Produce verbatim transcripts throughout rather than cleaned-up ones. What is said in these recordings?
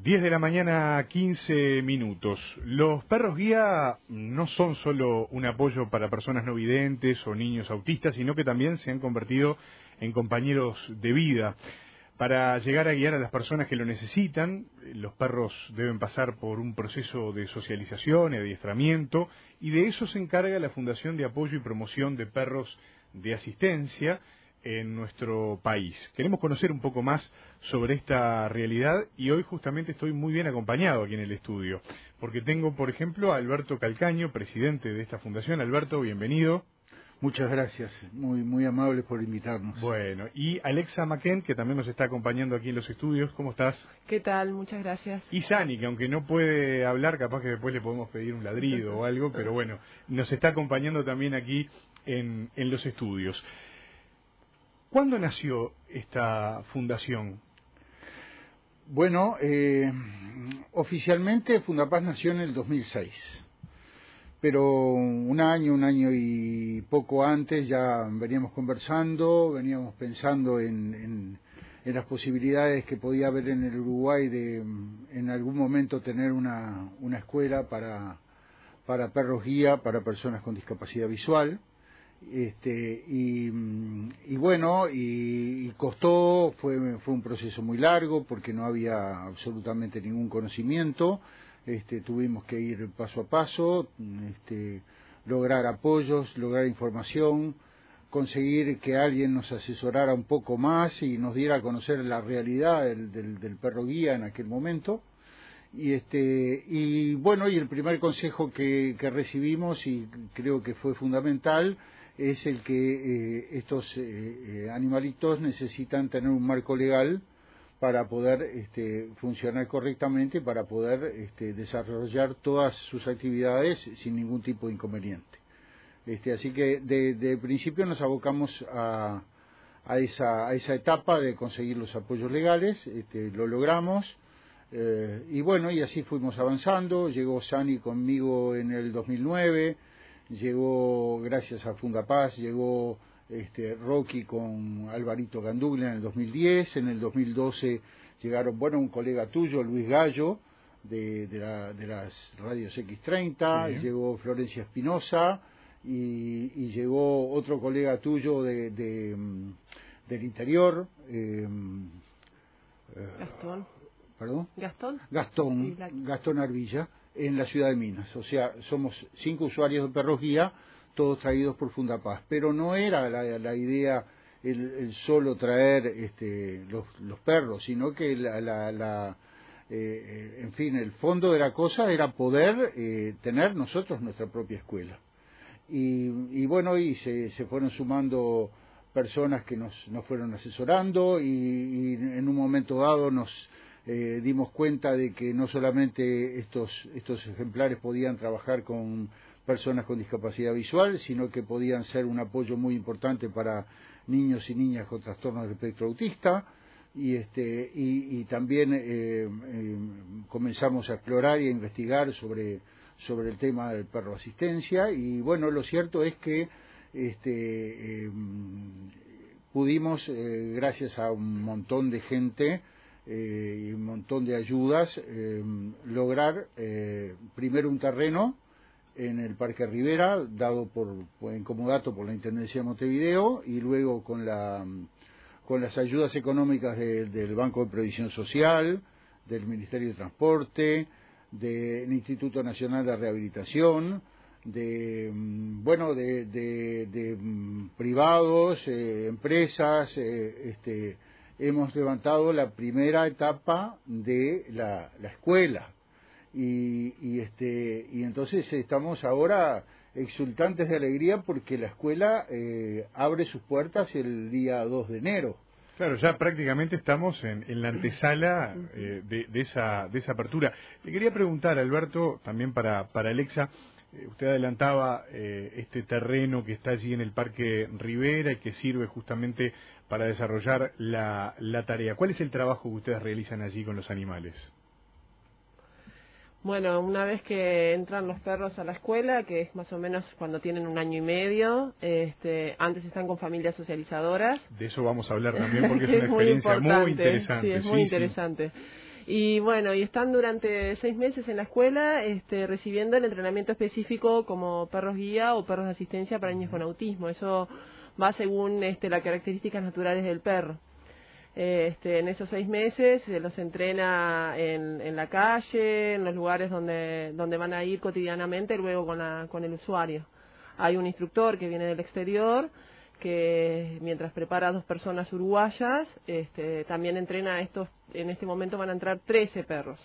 diez de la mañana, quince minutos. Los perros guía no son solo un apoyo para personas no videntes o niños autistas, sino que también se han convertido en compañeros de vida. Para llegar a guiar a las personas que lo necesitan, los perros deben pasar por un proceso de socialización y adiestramiento, y de eso se encarga la Fundación de Apoyo y Promoción de Perros de Asistencia en nuestro país. Queremos conocer un poco más sobre esta realidad y hoy justamente estoy muy bien acompañado aquí en el estudio, porque tengo, por ejemplo, a Alberto Calcaño, presidente de esta fundación. Alberto, bienvenido. Muchas gracias, muy muy amables por invitarnos. Bueno, y Alexa Maquén, que también nos está acompañando aquí en los estudios. ¿Cómo estás? ¿Qué tal? Muchas gracias. Y Sani, que aunque no puede hablar, capaz que después le podemos pedir un ladrido o algo, pero bueno, nos está acompañando también aquí en, en los estudios. ¿Cuándo nació esta fundación? Bueno, eh, oficialmente Fundapaz nació en el dos mil seis, pero un año, un año y poco antes ya veníamos conversando, veníamos pensando en, en, en las posibilidades que podía haber en el Uruguay de en algún momento tener una, una escuela para, para perros guía, para personas con discapacidad visual. Este, y, y bueno, y, y costó, fue, fue un proceso muy largo porque no había absolutamente ningún conocimiento. Este, tuvimos que ir paso a paso, este, lograr apoyos, lograr información, conseguir que alguien nos asesorara un poco más y nos diera a conocer la realidad del, del, del perro guía en aquel momento. Y este y bueno, y el primer consejo que, que recibimos, y creo que fue fundamental, es el que eh, estos eh, eh, animalitos necesitan tener un marco legal para poder este, funcionar correctamente, para poder este, desarrollar todas sus actividades sin ningún tipo de inconveniente. Este, así que de, de principio nos abocamos a, a, esa, a esa etapa de conseguir los apoyos legales, este, lo logramos. Eh, y bueno, y así fuimos avanzando. Llegó Sani conmigo en el dos mil nueve, llegó, gracias a Fundapaz, llegó este, Rocky con Alvarito Ganduglia en el dos mil diez, en el dos mil doce llegaron, bueno, un colega tuyo, Luis Gallo, de, de, la, de las radios equis treinta, sí. Llegó Florencia Espinosa, y, y llegó otro colega tuyo de, de, del interior, eh, Gastón. ¿Perdón? Gastón. Gastón, Gastón Arvilla, en la ciudad de Minas. O sea, somos cinco usuarios de perros guía, todos traídos por Fundapaz. Pero no era la, la idea el, el solo traer este, los, los perros, sino que la, la, la eh, en fin, el fondo de la cosa era poder eh, tener nosotros nuestra propia escuela. Y, y bueno, y se, se fueron sumando personas que nos, nos fueron asesorando, y, y en un momento dado nos Eh, dimos cuenta de que no solamente estos, estos ejemplares podían trabajar con personas con discapacidad visual, sino que podían ser un apoyo muy importante para niños y niñas con trastornos del espectro autista, y, este, y, y también eh, eh, comenzamos a explorar y a investigar sobre, sobre el tema del perro asistencia, y bueno, lo cierto es que este, eh, pudimos, eh, gracias a un montón de gente, Eh, y un montón de ayudas, eh, lograr eh, primero un terreno en el Parque Rivera, dado por, en comodato por la Intendencia de Montevideo, y luego con la con las ayudas económicas de, del Banco de Previsión Social, del Ministerio de Transporte, del Instituto Nacional de Rehabilitación, de bueno de, de, de privados, eh, empresas, eh, este hemos levantado la primera etapa de la, la escuela, y, y este y entonces estamos ahora exultantes de alegría porque la escuela eh, abre sus puertas el día dos de enero. Claro, ya prácticamente estamos en, en la antesala eh, de, de esa de esa apertura. Le quería preguntar, Alberto, también para para Alexa, eh, usted adelantaba eh, este terreno que está allí en el Parque Rivera y que sirve justamente para desarrollar la, la tarea. ¿Cuál es el trabajo que ustedes realizan allí con los animales? Bueno, una vez que entran los perros a la escuela, que es más o menos cuando tienen un año y medio, este, antes están con familias socializadoras. De eso vamos a hablar también porque es una es muy experiencia importante, muy interesante. Sí, es muy sí, interesante. Sí. Y bueno, y están durante seis meses en la escuela este, recibiendo el entrenamiento específico como perros guía o perros de asistencia para niños con autismo. Eso va según este, las características naturales del perro. Este, en esos seis meses se los entrena en, en la calle, en los lugares donde, donde van a ir cotidianamente, luego con, la, con el usuario. Hay un instructor que viene del exterior, que mientras prepara a dos personas uruguayas, este, también entrena a estos, en este momento van a entrar trece perros,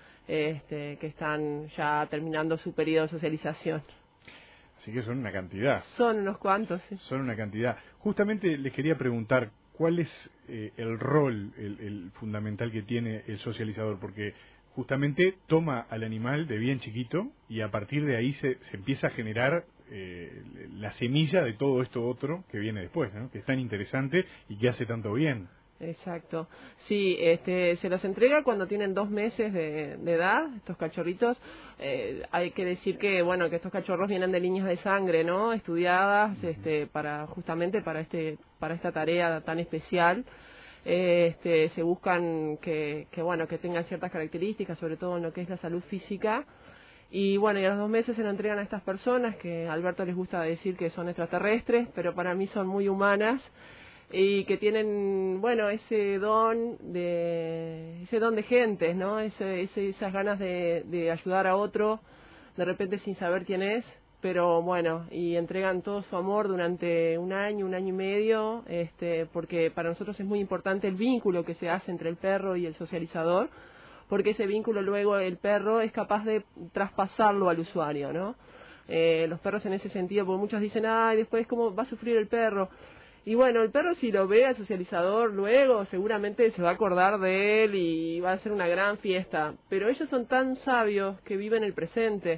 este, que están ya terminando su periodo de socialización. Así que son una cantidad. Son unos cuantos, sí. Son una cantidad. Justamente les quería preguntar, ¿cuál es eh, el rol, el, el fundamental que tiene el socializador? Porque justamente toma al animal de bien chiquito y a partir de ahí se, se empieza a generar eh, la semilla de todo esto otro que viene después, ¿no? Que es tan interesante y que hace tanto bien. Exacto. Sí, este, se los entrega cuando tienen dos meses de, de edad, estos cachorritos. Eh, hay que decir que, bueno, que estos cachorros vienen de líneas de sangre, ¿no? Estudiadas, uh-huh. este, para, justamente para este, para esta tarea tan especial. Este, se buscan que, que, bueno, que tengan ciertas características, sobre todo en lo que es la salud física. Y bueno, y a los dos meses se lo entregan a estas personas, que a Alberto les gusta decir que son extraterrestres, pero para mí son muy humanas. Y que tienen, bueno, ese don de ese don de gentes, ¿no? Ese, ese, esas ganas de, de ayudar a otro, de repente sin saber quién es, pero bueno, y entregan todo su amor durante un año, un año y medio, este, porque para nosotros es muy importante el vínculo que se hace entre el perro y el socializador, porque ese vínculo luego el perro es capaz de traspasarlo al usuario, ¿no? Eh, los perros en ese sentido, porque muchos dicen, ay, después cómo va a sufrir el perro. Y bueno, el perro si lo ve al socializador luego seguramente se va a acordar de él y va a ser una gran fiesta. Pero ellos son tan sabios que viven el presente.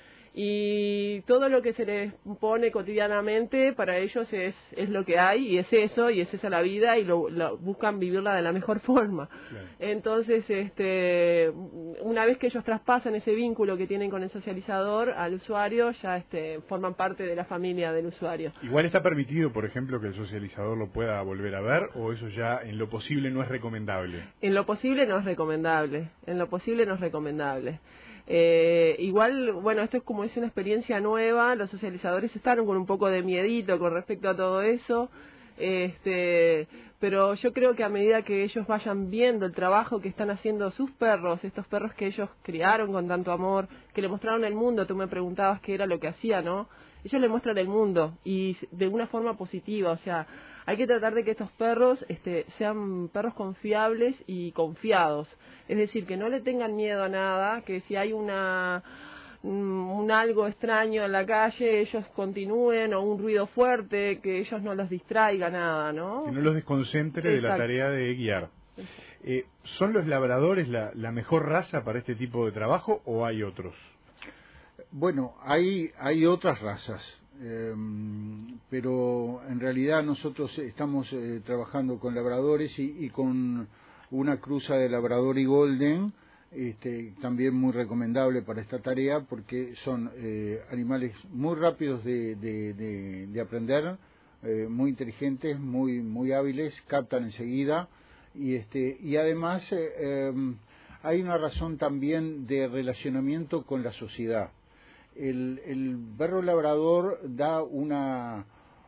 Y todo lo que se les pone cotidianamente para ellos es, es lo que hay y es eso y es esa la vida y lo, lo buscan vivirla de la mejor forma. Claro. Entonces, este, una vez que ellos traspasan ese vínculo que tienen con el socializador al usuario, ya este, forman parte de la familia del usuario. Igual está permitido, por ejemplo, que el socializador lo pueda volver a ver, o eso ya en lo posible no es recomendable. En lo posible no es recomendable. En lo posible no es recomendable. Eh, igual, bueno, esto es como es una experiencia nueva, los socializadores están con un poco de miedito con respecto a todo eso, este, pero yo creo que a medida que ellos vayan viendo el trabajo que están haciendo sus perros, estos perros que ellos criaron con tanto amor, que le mostraron el mundo, tú me preguntabas qué era lo que hacía, ¿no? Ellos le muestran el mundo y de una forma positiva, o sea, hay que tratar de que estos perros este, sean perros confiables y confiados. Es decir, que no le tengan miedo a nada, que si hay una un algo extraño en la calle, ellos continúen, o un ruido fuerte, que ellos no los distraiga nada, ¿no? Que no los desconcentre de la tarea de guiar. Eh, ¿Son los labradores la, la mejor raza para este tipo de trabajo o hay otros? Bueno, hay, hay otras razas. Eh, pero en realidad nosotros estamos eh, trabajando con labradores y, y con una cruza de labrador y golden, este, también muy recomendable para esta tarea porque son eh, animales muy rápidos de, de, de, de aprender, eh, muy inteligentes, muy muy hábiles, captan enseguida y este y además eh, eh, hay una razón también de relacionamiento con la sociedad. El, el perro labrador da una,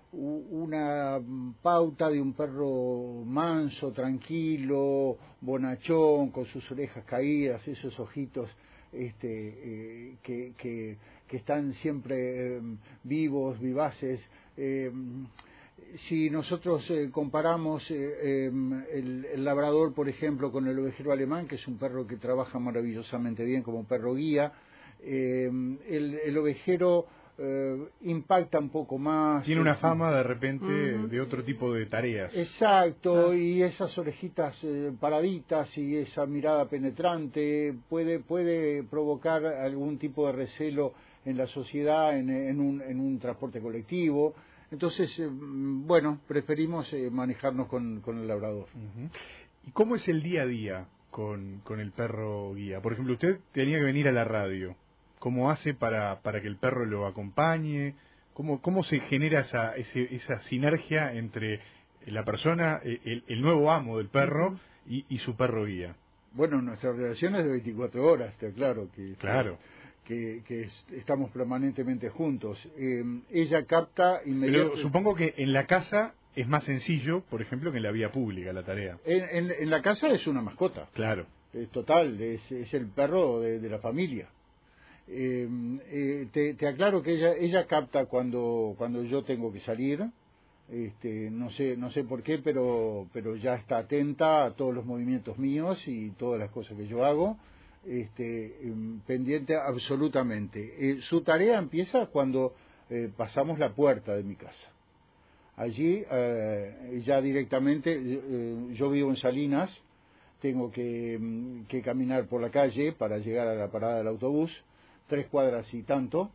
una pauta de un perro manso, tranquilo, bonachón, con sus orejas caídas, esos ojitos este, eh, que, que, que están siempre eh, vivos, vivaces. Eh, si nosotros eh, comparamos eh, eh, el, el labrador, por ejemplo, con el ovejero alemán, que es un perro que trabaja maravillosamente bien como perro guía, Eh, el, el ovejero eh, impacta un poco más. Tiene una fama de repente uh-huh. de otro tipo de tareas. Exacto, ah. y esas orejitas eh, paraditas y esa mirada penetrante puede puede provocar algún tipo de recelo en la sociedad, en, en, un, en un transporte colectivo. Entonces, eh, bueno, preferimos eh, manejarnos con, con el labrador. Uh-huh. ¿Y cómo es el día a día con, con el perro guía? Por ejemplo, usted tenía que venir a la radio. ¿Cómo hace para, para que el perro lo acompañe? ¿Cómo, cómo se genera esa, ese, esa sinergia entre la persona, el, el nuevo amo del perro y, y su perro guía? Bueno, nuestra relación es de veinticuatro horas, está claro que... Claro. Que, que, que estamos permanentemente juntos. Eh, ella capta inmediatamente... Pero supongo que en la casa es más sencillo, por ejemplo, que en la vía pública, la tarea. En, en, en la casa es una mascota. Claro. Es total, es, es el perro de, de la familia. Eh, eh, te, te aclaro que ella ella capta cuando cuando yo tengo que salir. Este, no sé no sé por qué, pero pero ya está atenta a todos los movimientos míos y todas las cosas que yo hago. Este, eh, pendiente absolutamente. Eh, su tarea empieza cuando eh, pasamos la puerta de mi casa. Allí eh, ya directamente, eh, yo vivo en Salinas, tengo que, que caminar por la calle para llegar a la parada del autobús, tres cuadras y tanto.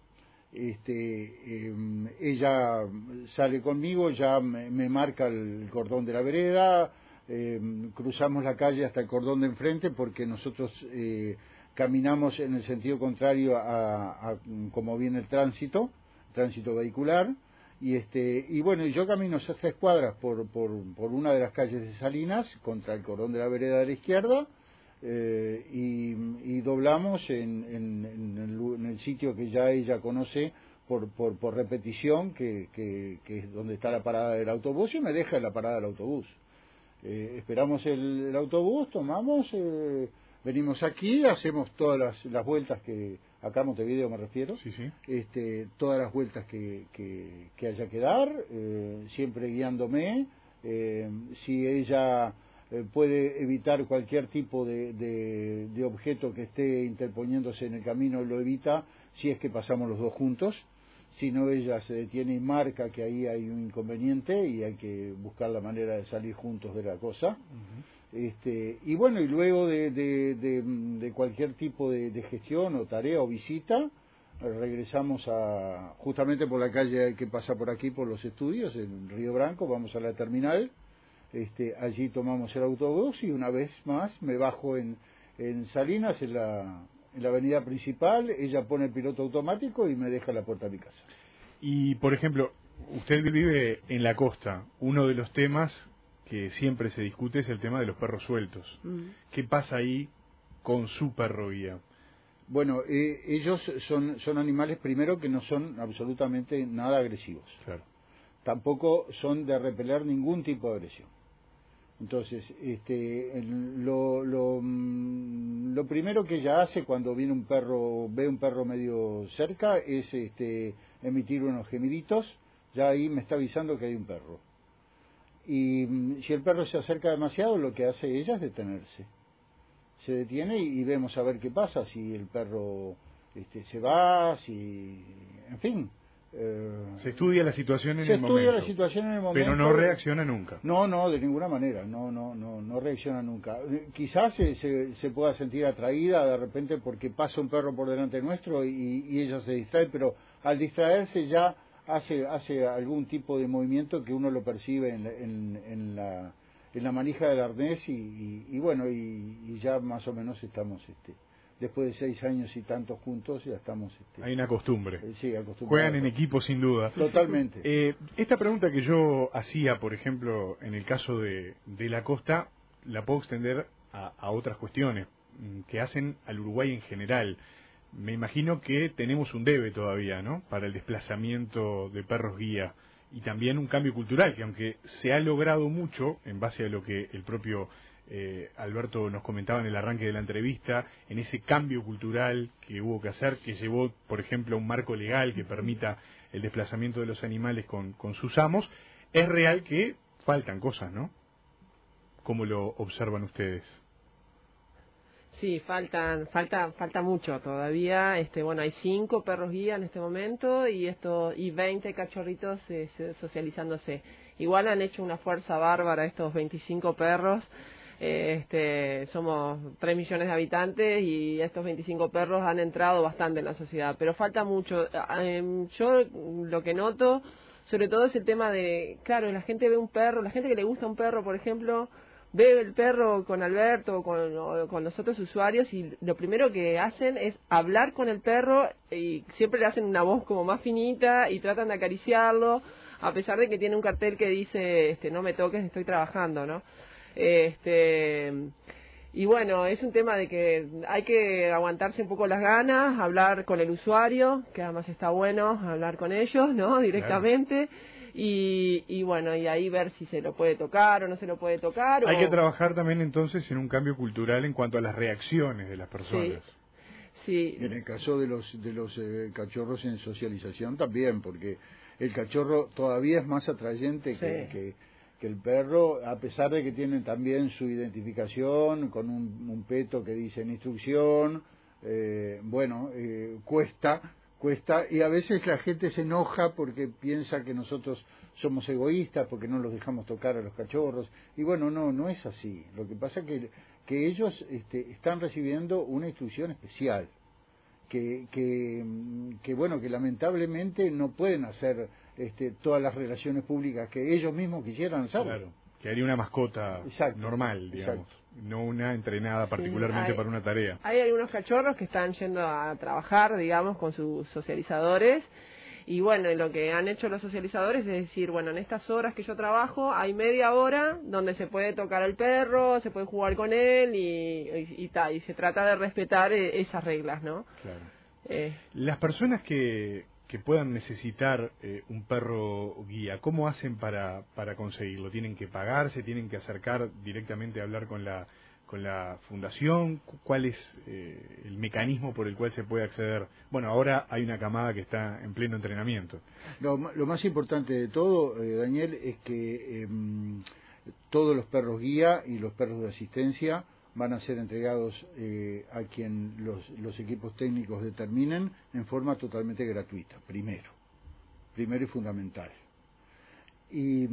Este, eh, ella sale conmigo, ya me, me marca el cordón de la vereda, eh, cruzamos la calle hasta el cordón de enfrente porque nosotros eh, caminamos en el sentido contrario a, a como viene el tránsito, tránsito vehicular. Y este y bueno, yo camino esas tres cuadras por, por, por una de las calles de Salinas, contra el cordón de la vereda de la izquierda, eh, y, y doblamos en, en, en, el, en el sitio que ya ella conoce por, por, por repetición, que, que, que es donde está la parada del autobús, y me deja en la parada del autobús. Eh, esperamos el, el autobús, tomamos, eh, venimos aquí, hacemos todas las, las vueltas que... acá en Montevideo me refiero, sí, sí. Este, todas las vueltas que, que, que haya que dar, eh, siempre guiándome, eh, si ella eh, puede evitar cualquier tipo de, de, de objeto que esté interponiéndose en el camino, lo evita, si es que pasamos los dos juntos, si no ella se detiene y marca que ahí hay un inconveniente y hay que buscar la manera de salir juntos de la cosa. Uh-huh. Este, y bueno, y luego de, de, de, de cualquier tipo de, de gestión o tarea o visita, regresamos a justamente por la calle que pasa por aquí, por los estudios, en Río Branco, vamos a la terminal, este, allí tomamos el autobús y una vez más me bajo en, en Salinas, en la, en la avenida principal, ella pone el piloto automático y me deja a la puerta de mi casa. Y, por ejemplo, usted vive en la costa, uno de los temas que siempre se discute es el tema de los perros sueltos. Mm. ¿Qué pasa ahí con su perro guía? Bueno, eh, ellos son, son animales, primero, que no son absolutamente nada agresivos. Claro. Tampoco son de repeler ningún tipo de agresión. Entonces, este, lo, lo, lo primero que ella hace cuando viene un perro, ve un perro medio cerca, es este, emitir unos gemiditos. Ya ahí me está avisando que hay un perro. Y si el perro se acerca demasiado, lo que hace ella es detenerse. Se detiene y, y vemos a ver qué pasa, si el perro este, se va, si... en fin. Eh, se estudia la situación en se el momento. Se estudia la situación en el momento. Pero no reacciona nunca. No, no, de ninguna manera, no, no, no, no reacciona nunca. Quizás se, se, se pueda sentir atraída de repente porque pasa un perro por delante nuestro y, y ella se distrae, pero al distraerse ya... hace hace algún tipo de movimiento que uno lo percibe en la, en, en la, en la manija del arnés y, y, y bueno, y, y ya más o menos estamos, este después de seis años y tantos juntos, ya estamos... Este, hay una costumbre. Eh, sí, acostumbrados. Juegan en equipo, sin duda. Totalmente. Eh, esta pregunta que yo hacía, por ejemplo, en el caso de, de la costa, la puedo extender a, a otras cuestiones que hacen al Uruguay en general. Me imagino que tenemos un debe todavía, ¿no?, para el desplazamiento de perros guía y también un cambio cultural que, aunque se ha logrado mucho en base a lo que el propio eh, Alberto nos comentaba en el arranque de la entrevista, en ese cambio cultural que hubo que hacer, que llevó, por ejemplo, a un marco legal que permita el desplazamiento de los animales con, con sus amos, es real que faltan cosas, ¿no? ¿Cómo lo observan ustedes? Sí, faltan, falta, falta mucho todavía. Este, bueno, hay cinco perros guía en este momento y esto y veinte cachorritos eh, socializándose. Igual han hecho una fuerza bárbara estos veinticinco perros. Eh, este, somos tres millones de habitantes y estos veinticinco perros han entrado bastante en la sociedad, pero falta mucho. Eh, yo lo que noto, sobre todo, es el tema de, claro, la gente ve un perro, la gente que le gusta un perro, por ejemplo, ve el perro con Alberto o con, o con los otros usuarios y lo primero que hacen es hablar con el perro y siempre le hacen una voz como más finita y tratan de acariciarlo a pesar de que tiene un cartel que dice este no me toques, estoy trabajando, ¿no? Este y bueno, es un tema de que hay que aguantarse un poco las ganas, hablar con el usuario, que además está bueno hablar con ellos, ¿no? Directamente. Claro. Y, y bueno, y ahí ver si se lo puede tocar o no se lo puede tocar. Hay o... que trabajar también entonces en un cambio cultural en cuanto a las reacciones de las personas. Sí. Sí. En el caso de los de los eh, cachorros en socialización también, porque el cachorro todavía es más atrayente sí. que, que, que el perro, a pesar de que tienen también su identificación con un, un peto que dice en instrucción, eh, bueno, eh, cuesta... cuesta y a veces la gente se enoja porque piensa que nosotros somos egoístas porque no los dejamos tocar a los cachorros y bueno, no no es así. Lo que pasa es que que ellos este, están recibiendo una instrucción especial que que que bueno, que lamentablemente no pueden hacer este, todas las relaciones públicas que ellos mismos quisieran hacer. Claro, que haría una mascota exacto, normal, digamos. Exacto. No una entrenada particularmente sí, hay, para una tarea. Hay algunos cachorros que están yendo a trabajar, digamos, con sus socializadores. Y bueno, lo que han hecho los socializadores es decir, bueno, en estas horas que yo trabajo hay media hora donde se puede tocar al perro, se puede jugar con él y, y, y, ta, y se trata de respetar esas reglas, ¿no? Claro. Eh. Las personas que, que puedan necesitar eh, un perro guía, ¿cómo hacen para, para conseguirlo? ¿Tienen que pagar? ¿Se tienen que acercar directamente a hablar con la, con la fundación? ¿Cuál es eh, el mecanismo por el cual se puede acceder? Bueno, ahora hay una camada que está en pleno entrenamiento. Lo, lo más importante de todo, eh, Daniel, es que eh, todos los perros guía y los perros de asistencia van a ser entregados eh, a quien los, los equipos técnicos determinen en forma totalmente gratuita, primero, primero y fundamental. Y,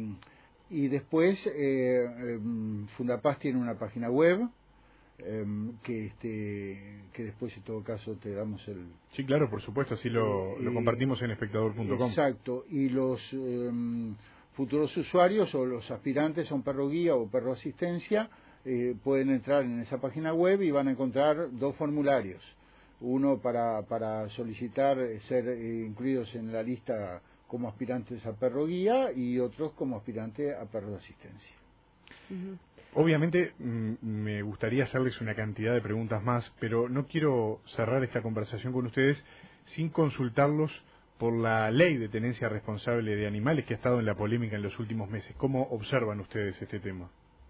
y después, eh, eh, Fundapaz tiene una página web, eh, que este que después en todo caso te damos el... Sí, claro, por supuesto, así lo, eh, lo compartimos en espectador punto com. Exacto, y los eh, futuros usuarios o los aspirantes a un perro guía o perro asistencia, Eh, pueden entrar en esa página web y van a encontrar dos formularios, uno para, para solicitar ser eh, incluidos en la lista como aspirantes a perro guía y otros como aspirantes a perro de asistencia. Uh-huh. Obviamente mm, me gustaría hacerles una cantidad de preguntas más, pero no quiero cerrar esta conversación con ustedes sin consultarlos por la ley de tenencia responsable de animales que ha estado en la polémica en los últimos meses. ¿Cómo observan ustedes este tema?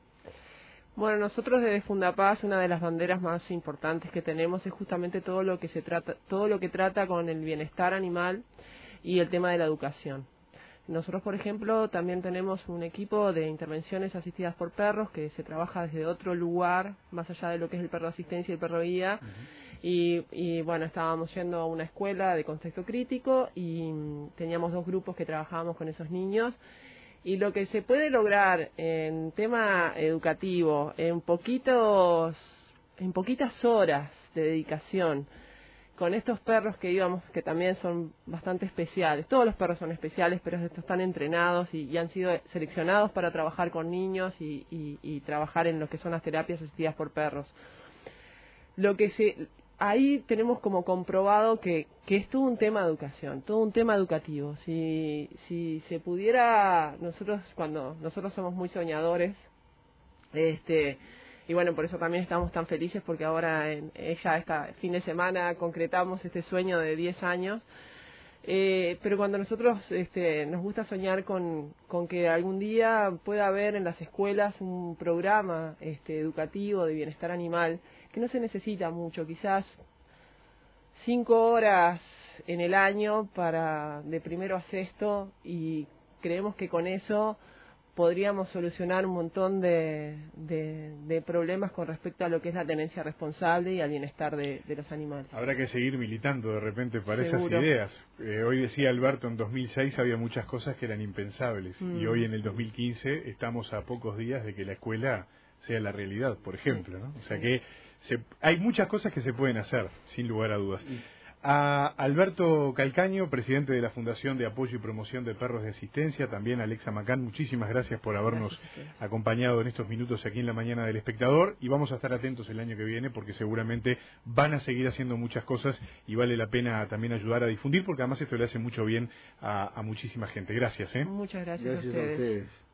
Bueno, nosotros desde Fundapaz una de las banderas más importantes que tenemos es justamente todo lo que se trata, todo lo que trata con el bienestar animal y el tema de la educación. Nosotros, por ejemplo, también tenemos un equipo de intervenciones asistidas por perros que se trabaja desde otro lugar, más allá de lo que es el perro de asistencia y el perro guía. Uh-huh. y, y bueno, estábamos yendo a una escuela de contexto crítico y teníamos dos grupos que trabajábamos con esos niños. Y lo que se puede lograr en tema educativo, en poquitos, en poquitas horas de dedicación, con estos perros que íbamos, que también son bastante especiales, todos los perros son especiales, pero estos están entrenados y, y han sido seleccionados para trabajar con niños y, y, y trabajar en lo que son las terapias asistidas por perros. Lo que se... Ahí tenemos como comprobado que, que es todo un tema de educación, todo un tema educativo. Si, si se pudiera, nosotros cuando nosotros somos muy soñadores, este y bueno, por eso también estamos tan felices porque ahora en ella este fin de semana concretamos este sueño de diez años. Eh, pero cuando nosotros este, nos gusta soñar con, con que algún día pueda haber en las escuelas un programa este, educativo de bienestar animal, que no se necesita mucho, quizás cinco horas en el año para de primero a sexto, y creemos que con eso podríamos solucionar un montón de, de, de problemas con respecto a lo que es la tenencia responsable y al bienestar de, de los animales. Habrá que seguir militando de repente para Seguro. Esas ideas. Eh, hoy decía Alberto, en dos mil seis había muchas cosas que eran impensables mm. y hoy en el dos mil quince estamos a pocos días de que la escuela sea la realidad, por ejemplo, ¿no? O sea sí. que se, hay muchas cosas que se pueden hacer, sin lugar a dudas. A Alberto Calcaño, presidente de la Fundación de Apoyo y Promoción de Perros de Asistencia, también a Alexa Macán, muchísimas gracias por habernos gracias acompañado en estos minutos aquí en la mañana del Espectador, y vamos a estar atentos el año que viene porque seguramente van a seguir haciendo muchas cosas y vale la pena también ayudar a difundir porque además esto le hace mucho bien a, a muchísima gente. Gracias. ¿eh? Muchas gracias, gracias a ustedes. A ustedes.